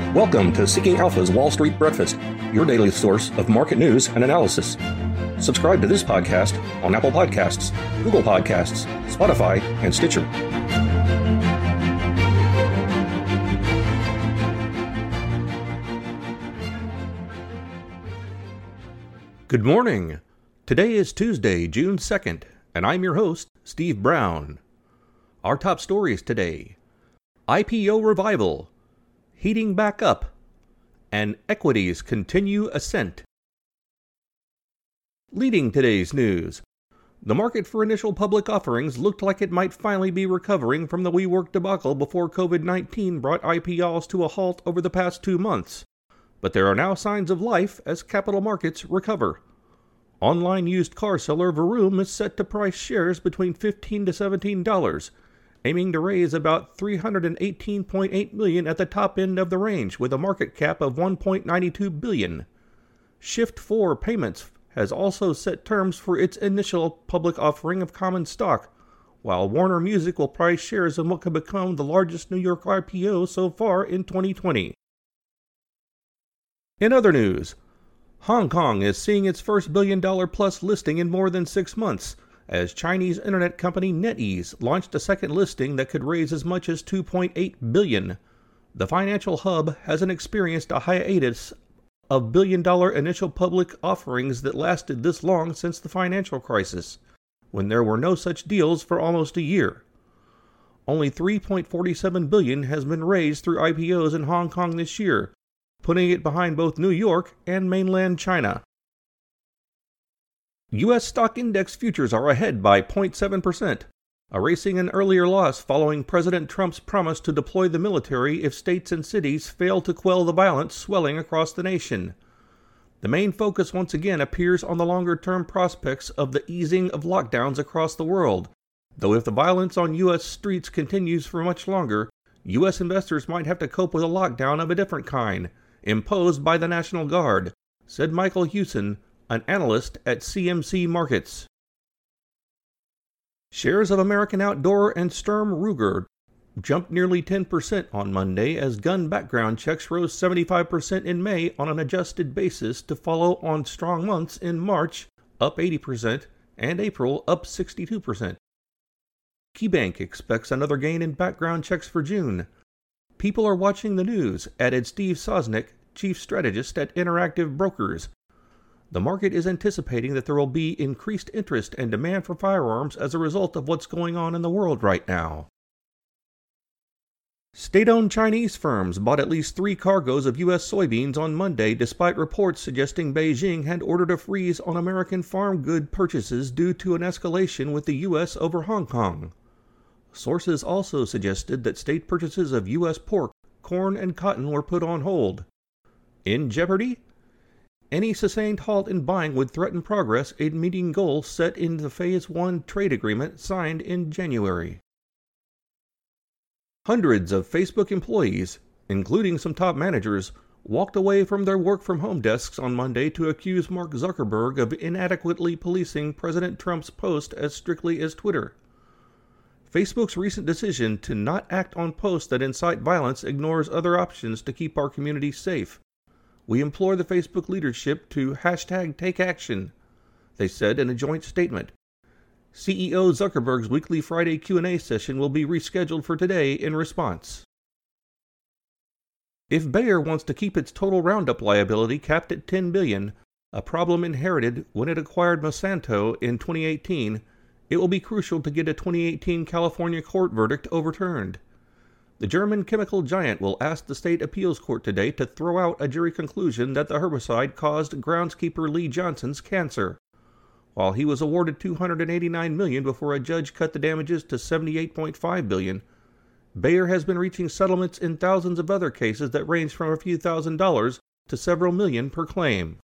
Welcome to Seeking Alpha's Wall Street Breakfast, your daily source of market news and analysis. Subscribe to this podcast on Apple Podcasts, Google Podcasts, Spotify, and Stitcher. Good morning. Today is Tuesday, June 2nd, and I'm your host, Steve Brown. Our top stories today: IPO revival, heating back up, and equities continue ascent. Leading today's news, the market for initial public offerings looked like it might finally be recovering from the WeWork debacle before COVID-19 brought IPOs to a halt over the past 2 months. But there are now signs of life as capital markets recover. Online used car seller Vroom is set to price shares between $15 to $17, aiming to raise about $318.8 million at the top end of the range with a market cap of $1.92 billion. Shift4 Payments has also set terms for its initial public offering of common stock, while Warner Music will price shares in what could become the largest New York IPO so far in 2020. In other news, Hong Kong is seeing its first billion-dollar-plus listing in more than 6 months, as Chinese internet company NetEase launched a second listing that could raise as much as $2.8 billion. The financial hub hasn't experienced a hiatus of billion-dollar initial public offerings that lasted this long since the financial crisis, when there were no such deals for almost a year. Only $3.47 billion has been raised through IPOs in Hong Kong this year, putting it behind both New York and mainland China. U.S. stock index futures are ahead by 0.7%, erasing an earlier loss following President Trump's promise to deploy the military if states and cities fail to quell the violence swelling across the nation. The main focus once again appears on the longer-term prospects of the easing of lockdowns across the world, though if the violence on U.S. streets continues for much longer, U.S. investors might have to cope with a lockdown of a different kind, imposed by the National Guard, said Michael Hewson, an analyst at CMC Markets. Shares of American Outdoor and Sturm Ruger jumped nearly 10% on Monday as gun background checks rose 75% in May on an adjusted basis to follow on strong months in March, up 80%, and April, up 62%. KeyBank expects another gain in background checks for June. People are watching the news, added Steve Sosnick, chief strategist at Interactive Brokers. The market is anticipating that there will be increased interest and demand for firearms as a result of what's going on in the world right now. State-owned Chinese firms bought at least 3 cargoes of U.S. soybeans on Monday, despite reports suggesting Beijing had ordered a freeze on American farm good purchases due to an escalation with the U.S. over Hong Kong. Sources also suggested that state purchases of U.S. pork, corn, and cotton were put on hold. In jeopardy? Any sustained halt in buying would threaten progress in meeting goals set in the Phase 1 trade agreement signed in January. Hundreds of Facebook employees, including some top managers, walked away from their work-from-home desks on Monday to accuse Mark Zuckerberg of inadequately policing President Trump's post as strictly as Twitter. Facebook's recent decision to not act on posts that incite violence ignores other options to keep our community safe. We implore the Facebook leadership to #TakeAction, they said in a joint statement. CEO Zuckerberg's weekly Friday Q&A session will be rescheduled for today in response. If Bayer wants to keep its total Roundup liability capped at $10 billion, a problem inherited when it acquired Monsanto in 2018, it will be crucial to get a 2018 California court verdict overturned. The German chemical giant will ask the state appeals court today to throw out a jury conclusion that the herbicide caused groundskeeper Lee Johnson's cancer. While he was awarded $289 million before a judge cut the damages to $78.5 billion, Bayer has been reaching settlements in thousands of other cases that range from a few $1,000s to several million per claim.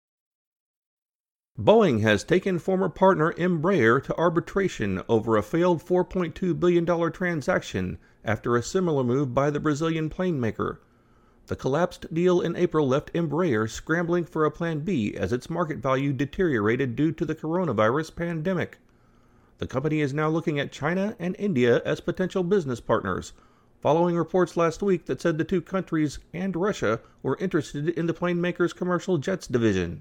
Boeing has taken former partner Embraer to arbitration over a failed $4.2 billion transaction after a similar move by the Brazilian plane maker. The collapsed deal in April left Embraer scrambling for a plan B as its market value deteriorated due to the coronavirus pandemic. The company is now looking at China and India as potential business partners, following reports last week that said the two countries and Russia were interested in the plane maker's commercial jets division.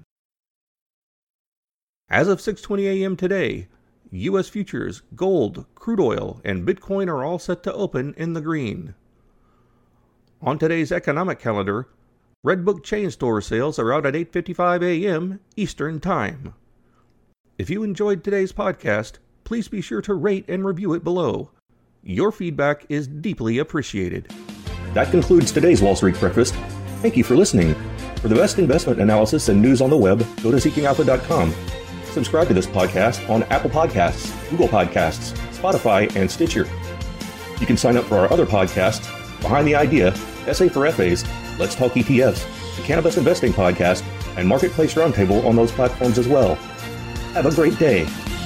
As of 6:20 a.m. today, U.S. futures, gold, crude oil, and Bitcoin are all set to open in the green. On today's economic calendar, Redbook chain store sales are out at 8:55 a.m. Eastern Time. If you enjoyed today's podcast, please be sure to rate and review it below. Your feedback is deeply appreciated. That concludes today's Wall Street Breakfast. Thank you for listening. For the best investment analysis and news on the web, go to seekingalpha.com. Subscribe to this podcast on Apple Podcasts, Google Podcasts, Spotify, and Stitcher. You can sign up for our other podcasts, Behind the Idea, SA for FAs, Let's Talk ETFs, the Cannabis Investing Podcast, and Marketplace Roundtable on those platforms as well. Have a great day.